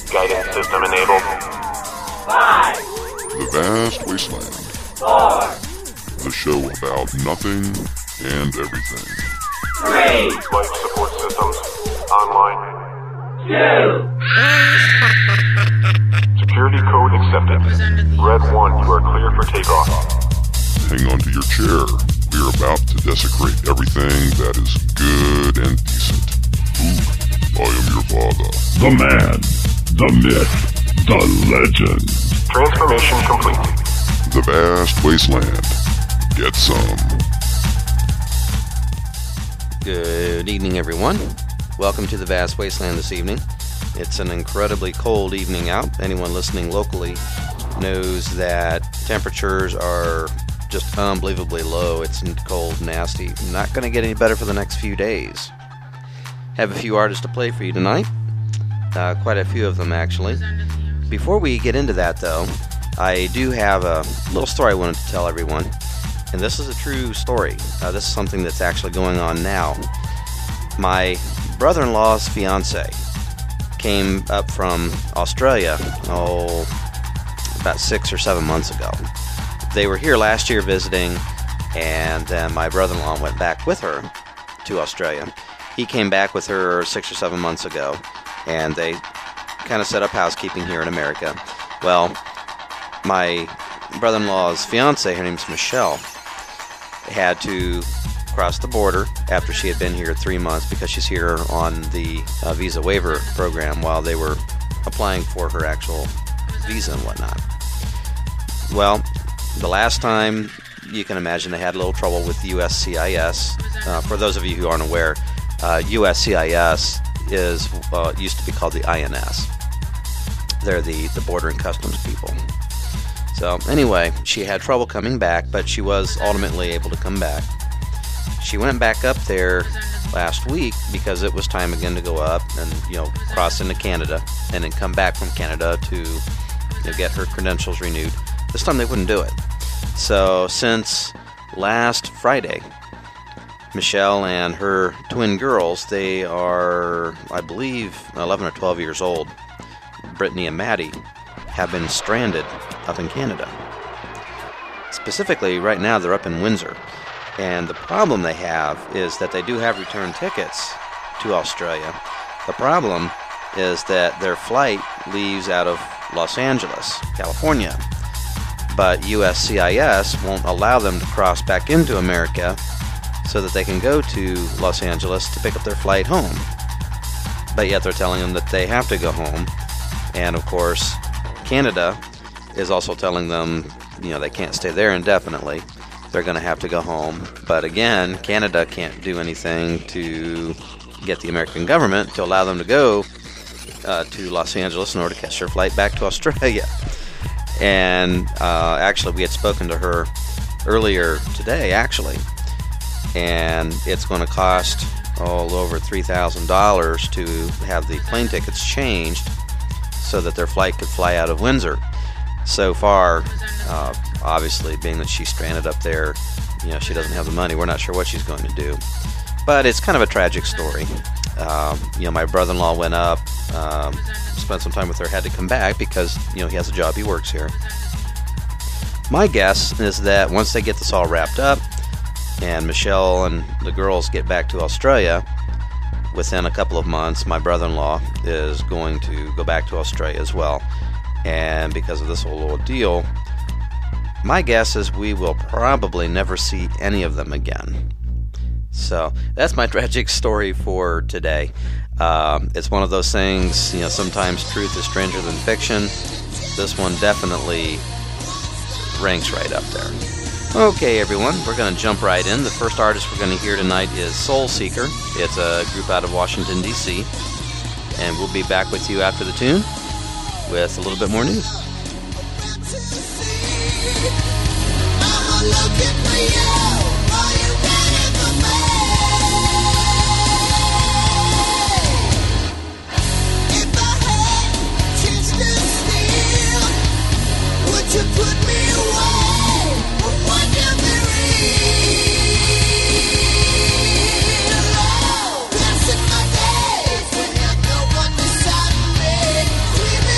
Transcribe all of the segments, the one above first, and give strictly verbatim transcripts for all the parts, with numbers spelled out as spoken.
Guidance system enabled. Five. The Vast Wasteland. Four. The show about nothing and everything. Three. Life support systems online. Two. Security code accepted. Red one, you are clear for takeoff. Hang on to your chair. We are about to desecrate everything that is good and decent. Ooh, I am your father. The man, the myth, the legend. Transformation complete. The Vast Wasteland. Get some. Good evening, everyone. Welcome to the Vast Wasteland this evening. It's an incredibly cold evening out. Anyone listening locally knows that temperatures are just unbelievably low. It's cold, nasty. Not going to get any better for the next few days. Have a few artists to play for you tonight. Uh, quite a few of them, actually. Before we get into that, though, I do have a little story I wanted to tell everyone. And this is a true story. Uh, this is something that's actually going on now. My brother-in-law's fiance came up from Australia, oh, about six or seven months ago. They were here last year visiting, and then my brother-in-law went back with her to Australia. He came back with her six or seven months ago, and they kind of set up housekeeping here in America. Well, my brother-in-law's fiance, her name's Michelle, had to cross the border after she had been here three months because she's here on the uh, visa waiver program while they were applying for her actual visa and whatnot. Well, the last time, you can imagine they had a little trouble with U S C I S. Uh, for those of you who aren't aware, uh, U S C I S is uh, used to be called the I N S. They're the, the Border and Customs people. So anyway, she had trouble coming back, but she was ultimately able to come back. She went back up there last week because it was time again to go up and, you know, cross into Canada and then come back from Canada to, you know, get her credentials renewed. This time they wouldn't do it. So since last Friday, Michelle and her twin girls, they are, I believe, eleven or twelve years old, Brittany and Maddie, have been stranded up in Canada. Specifically, right now they're up in Windsor. And the problem they have is that they do have return tickets to Australia. The problem is that their flight leaves out of Los Angeles, California. But U S C I S won't allow them to cross back into America so that they can go to Los Angeles to pick up their flight home. But yet they're telling them that they have to go home. And of course, Canada is also telling them, you know, they can't stay there indefinitely. They're going to have to go home. But again, Canada can't do anything to get the American government to allow them to go uh, to Los Angeles in order to catch their flight back to Australia. And uh, actually, we had spoken to her earlier today, actually. And it's going to cost all over three thousand dollars to have the plane tickets changed so that their flight could fly out of Windsor. So far, uh, obviously, being that she's stranded up there, you know, she doesn't have the money. We're not sure what she's going to do. But it's kind of a tragic story. Um, you know, my brother-in-law went up, um, spent some time with her, had to come back because, you know, he has a job, he works here. My guess is that once they get this all wrapped up, and Michelle and the girls get back to Australia, within a couple of months, my brother-in-law is going to go back to Australia as well. And because of this whole ordeal, my guess is we will probably never see any of them again. So that's my tragic story for today. Um, it's one of those things, you know, sometimes truth is stranger than fiction. This one definitely ranks right up there. Okay, everyone, we're going to jump right in. The first artist we're going to hear tonight is Soul Seeker. It's a group out of Washington, D C And we'll be back with you after the tune with a little bit more news. You put me away, what you believe? Passing my days when you have no one beside me, dreaming.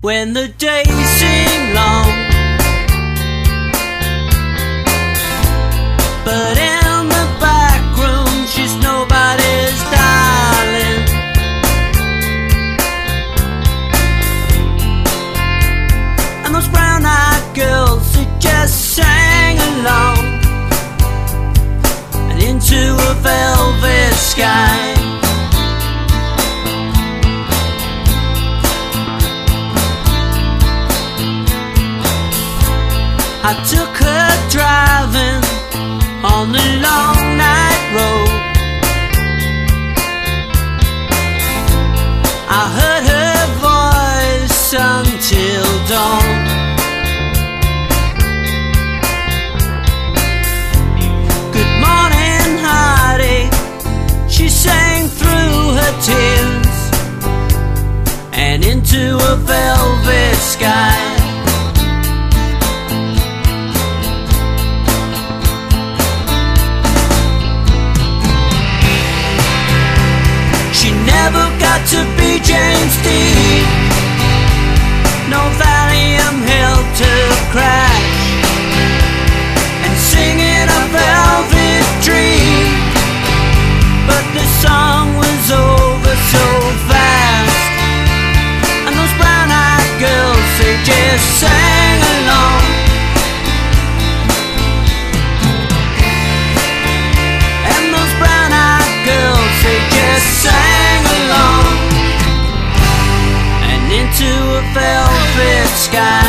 when the days seem long. But in the back room, she's nobody's darling. And those brown-eyed girls who just sang along and into a velvet sky. I took her driving on the long night road. I heard her voice until dawn. Good morning, heartache, she sang through her tears and into a velvet sky. Never got to be James Dean. No Valium help to crash and singing a velvet dream. But the song was over so fast, and those brown-eyed girls, they just sang along. And those brown-eyed girls, they just sang and into a velvet sky.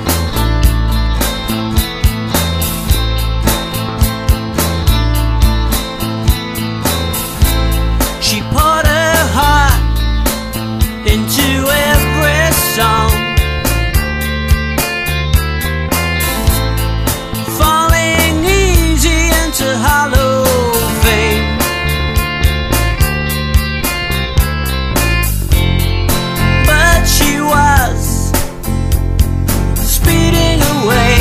She poured her heart into every song, falling easy into hollow fame. She was speeding away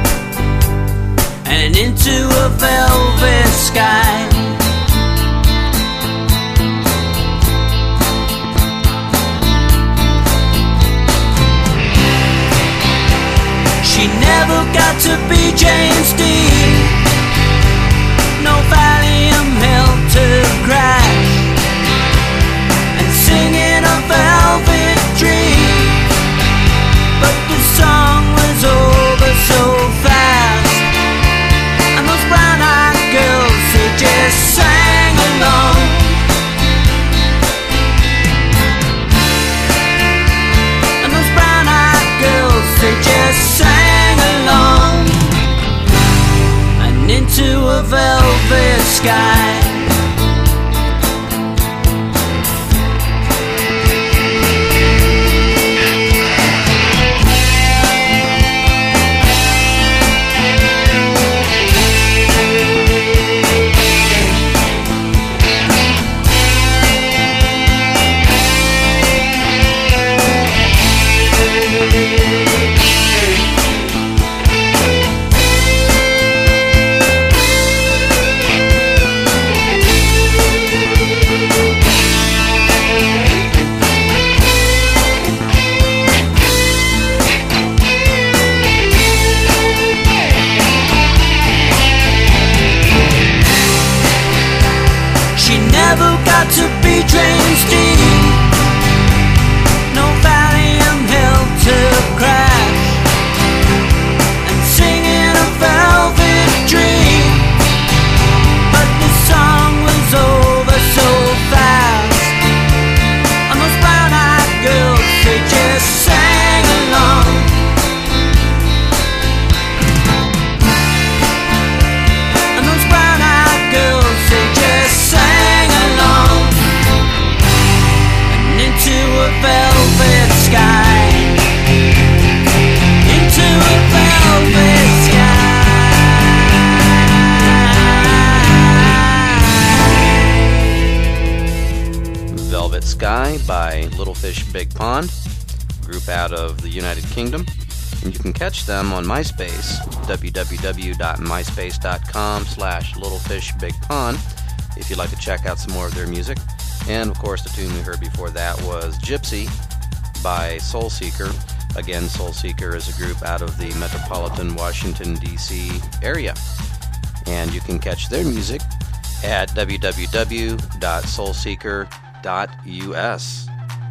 and into a velvet sky. She never got to be James Dean. No Valium help to crash and singing a velvet dream. But the song was over so fast, and those brown-eyed girls, they just sang along. And those brown-eyed girls, they just sang along and into a velvet sky. To be James Dean. No Valium help to crash and singing a velvet dream. But the song was over so fast, and those brown-eyed girls, they just sang along. And those brown-eyed girls, they just sang along into a velvet sky, into a velvet sky. Velvet Sky by Little Fish Big Pond, group out of the United Kingdom. And you can catch them on MySpace, w w w dot myspace dot com slash littlefishbigpond, if you'd like to check out some more of their music. And of course, the tune we heard before that was Gypsy by Soul Seeker, Again, Soul Seeker is a group out of the metropolitan Washington, D C area. And you can catch their music at w w w dot soul seeker dot u s.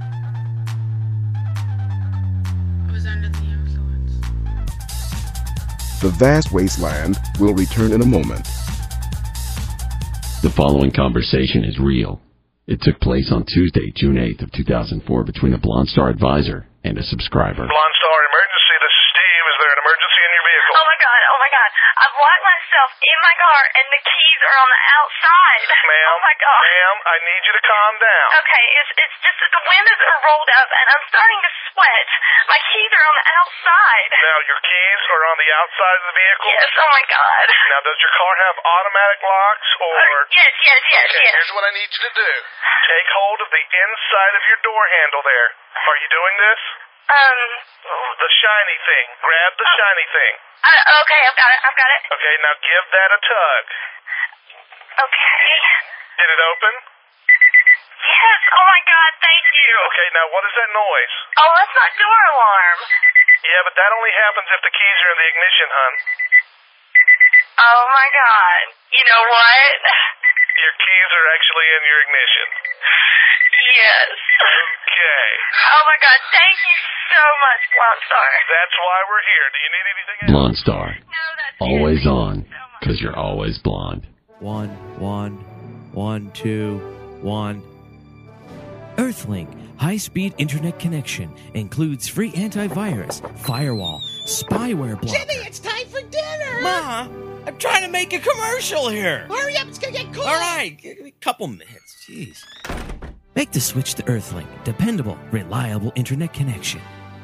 The Vast Wasteland will return in a moment. The following conversation is real. It took place on Tuesday, June eighth of two thousand four between a Blonde Star advisor and a subscriber. Blonde Star emergency, this is Steve. Is there an emergency in your vehicle? Oh my god, oh my god. I've locked myself in my car and the keys are on the outside. Ma'am, oh my god. ma'am, I need you to calm down. Okay, it's it's just that the windows are rolled up and I'm starting to sweat. My keys are on the outside. Now, your keys are on the outside of the vehicle? Yes, oh my god. Now, does your car have automatic locks or... Uh, yes, yes, yes, okay, yes. here's what I need you to do. Take hold of the inside of your door handle there. Are you doing this? Um... The shiny thing. Grab the uh, shiny thing. Uh, okay, I've got it, I've got it. Okay, now give that a tug. Okay. Did it open? Yes, oh my god, thank you. Okay, now what is that noise? Oh, that's my door alarm. Yeah, but that only happens if the keys are in the ignition, hon. Oh my god. You know what? Your keys are actually in your ignition. Yes. Okay. Oh my god, thank you so much, Blonde Star. That's why we're here. Do you need anything else? Blonde Star. No, that's Always it. on, because you're always blonde. One, one, one, two, one. Earthlink high-speed internet connection includes free antivirus, firewall, spyware blocker. Jimmy, it's time for dinner! Ma, I'm trying to make a commercial here. Hurry up, it's gonna get cold! All right, give me a couple minutes. Jeez. Make the switch to Earthlink. Dependable, reliable internet connection.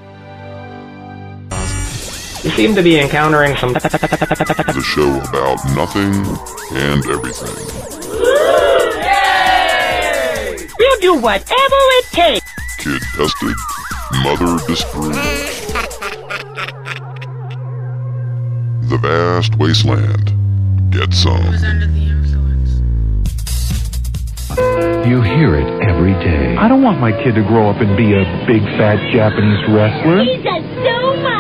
You seem to be encountering some... The show about nothing and everything. We'll do whatever it takes. Kid tested, mother disproved. The Vast Wasteland. Get some. You hear it every day. I don't want my kid to grow up and be a big fat Japanese wrestler. He's a sumo!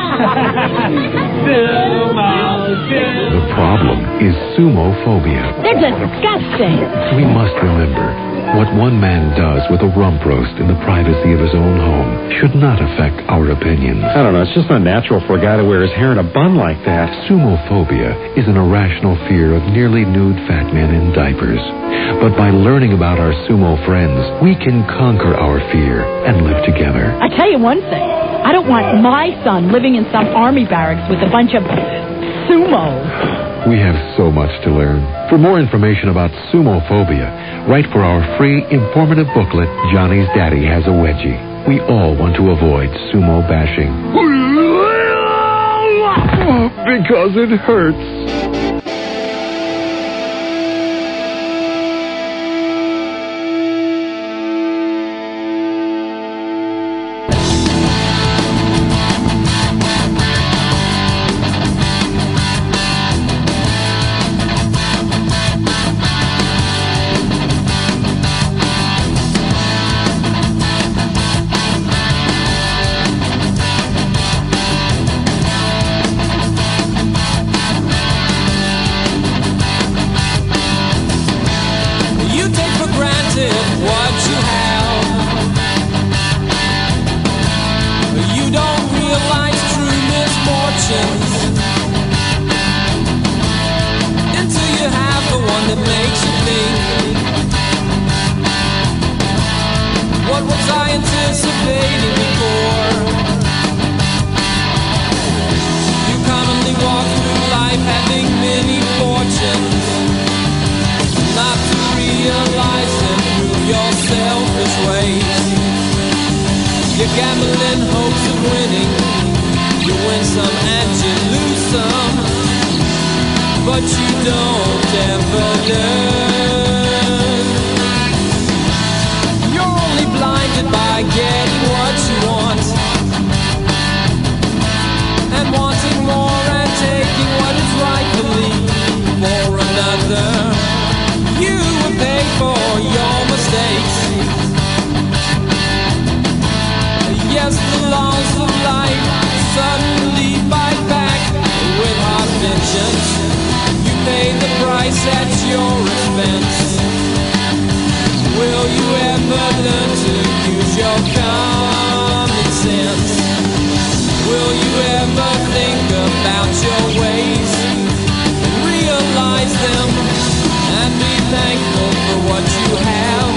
Sumo! The problem is sumophobia. They're disgusting! We must remember, what one man does with a rump roast in the privacy of his own home should not affect our opinions. I don't know, it's just not natural for a guy to wear his hair in a bun like that. Sumophobia is an irrational fear of nearly nude fat men in diapers. But by learning about our sumo friends, we can conquer our fear and live together. I tell you one thing, I don't want my son living in some army barracks with a bunch of sumos. We have so much to learn. For more information about sumophobia, write for our free informative booklet, Johnny's Daddy Has a Wedgie. We all want to avoid sumo bashing. Because it hurts. Yes, the long walls of life suddenly fight back with hot vengeance. You pay the price at your expense. Will you ever learn to use your common sense? Will you ever think about your ways and realize them and be thankful for what you have?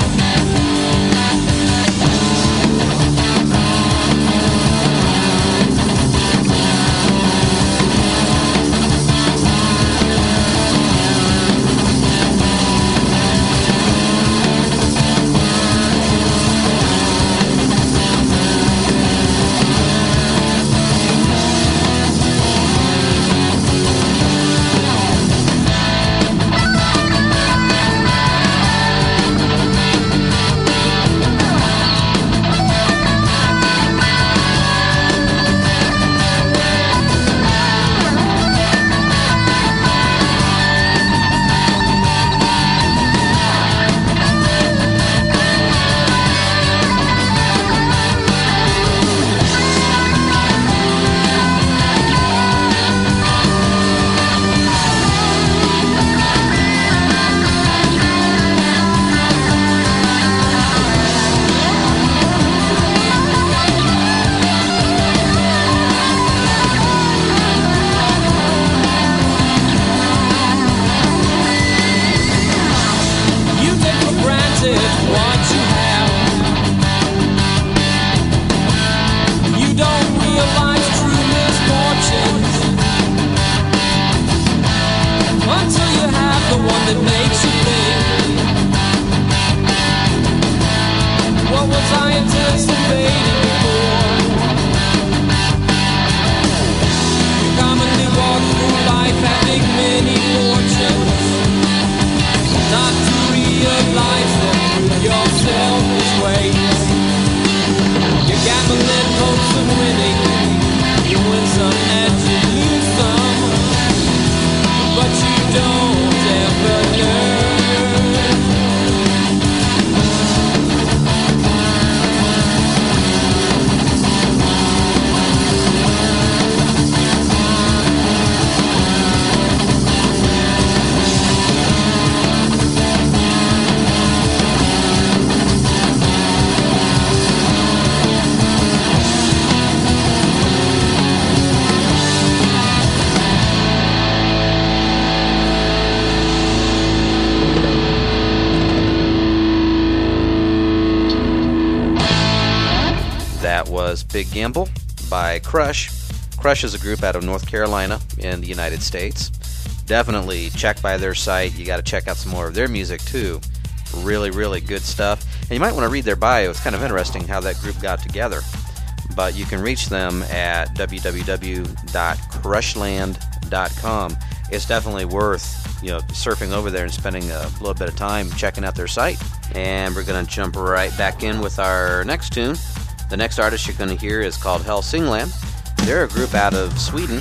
Big Gamble by Crush. Crush is a group out of North Carolina in the United States. Definitely check by their site. You got to check out some more of their music too. Really, really good stuff. And you might want to read their bio. It's kind of interesting how that group got together. But you can reach them at w w w dot crushland dot com. It's definitely worth, you know, surfing over there and spending a little bit of time checking out their site. And we're going to jump right back in with our next tune. The next artist you're going to hear is called Helsingland. They're a group out of Sweden,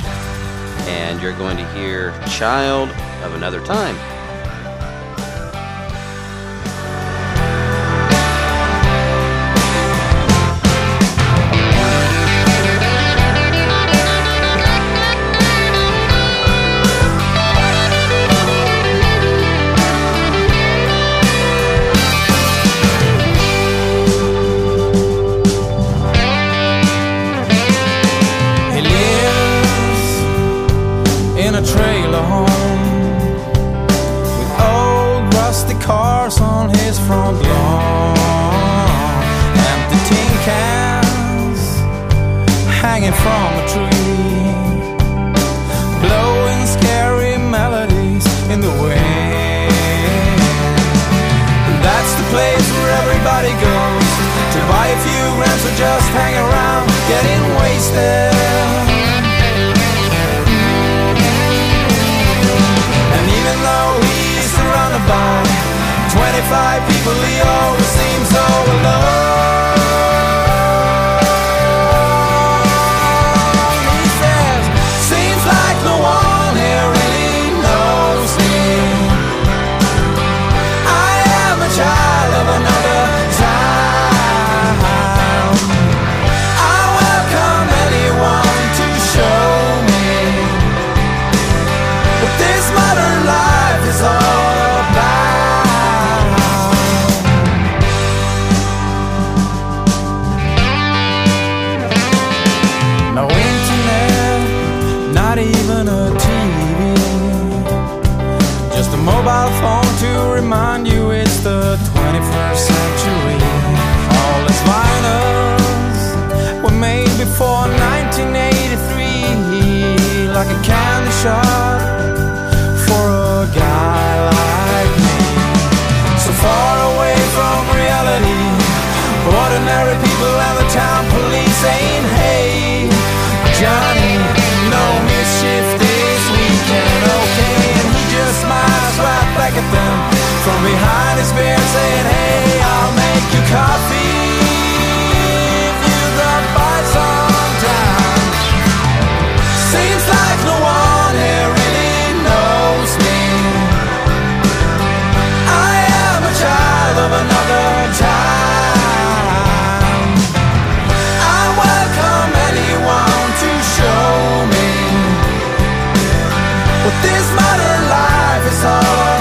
and you're going to hear Child of Another Time. Trailer home with old rusty cars on his front lawn, empty tin cans hanging from a tree, blowing scary melodies in the wind. That's the place where everybody goes to buy a few grams or just hang around getting wasted. Even though he's surrounded by twenty-five people, he always seems so alone. He says, seems like no one here really knows me. I am a child of another time. I wear not even a T V, just a mobile phone to remind you it's the twenty-first century. All its vinyls were made before nineteen eighty-three, like a candy shop for a guy like me. So far away from reality, ordinary people and the town police ain't hey, Johnny, no mischief this weekend, okay? And he just smiles right back at them from behind his beard, saying, hey, I'll make you coffee if you drop by sometime. Seems like no one here really knows me. I am a child of another time. I welcome anyone to show me what this modern life is all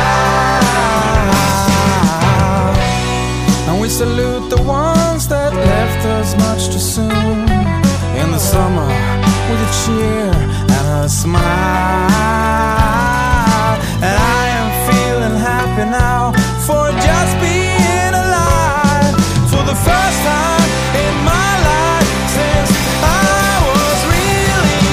about. And we salute the ones that left us much too soon in the summer with a cheer and a smile. And I am feeling happy now for just being alive for the first time in my life since I was really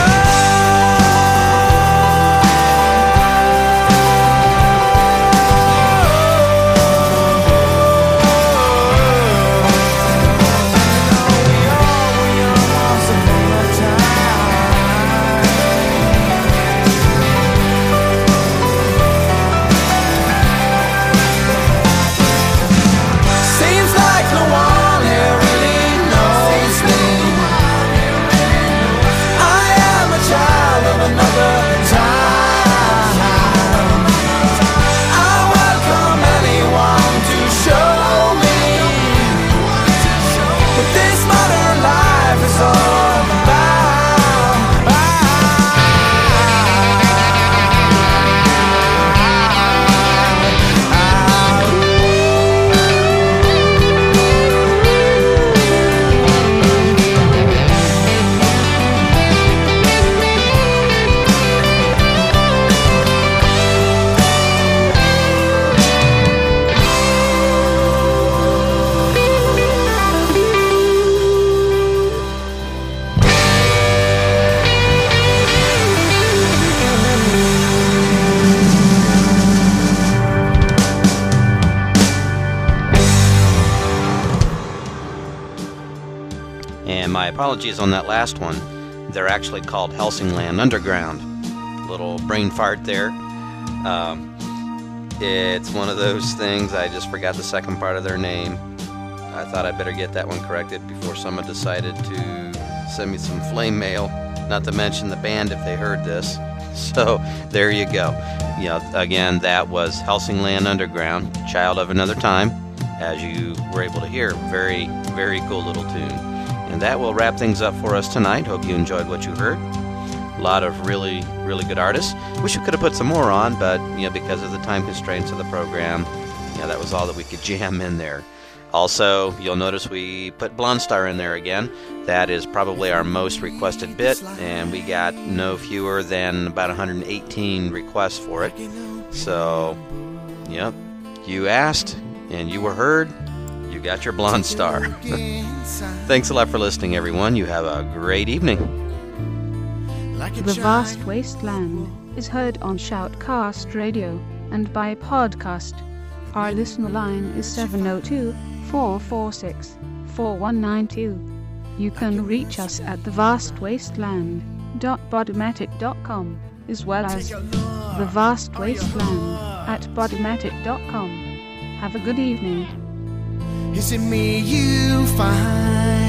apologies on that last one. They're actually called Helsingland Underground. Little brain fart there. Um, it's one of those things, I just forgot the second part of their name. I thought I'd better get that one corrected before someone decided to send me some flame mail, not to mention the band if they heard this. So there you go. You know, again, that was Helsingland Underground, Child of Another Time. As you were able to hear, very, very cool little tune. And that will wrap things up for us tonight. Hope you enjoyed what you heard. A lot of really, really good artists. Wish we could have put some more on, but you know, because of the time constraints of the program, you know, that was all that we could jam in there. Also, you'll notice we put Blonde Star in there again. That is probably our most requested bit, and we got no fewer than about one hundred eighteen requests for it. So, yep, you asked, and you were heard. You got your Blonde Star. Thanks a lot for listening, everyone. You have a great evening. The Vast Wasteland is heard on Shoutcast Radio and by podcast. Our listener line is seven oh two, four four six, four one nine two. You can reach us at the vast wasteland dot podomatic dot com as well as the Vast Wasteland at podomatic dot com. Have a good evening. Is it me you find?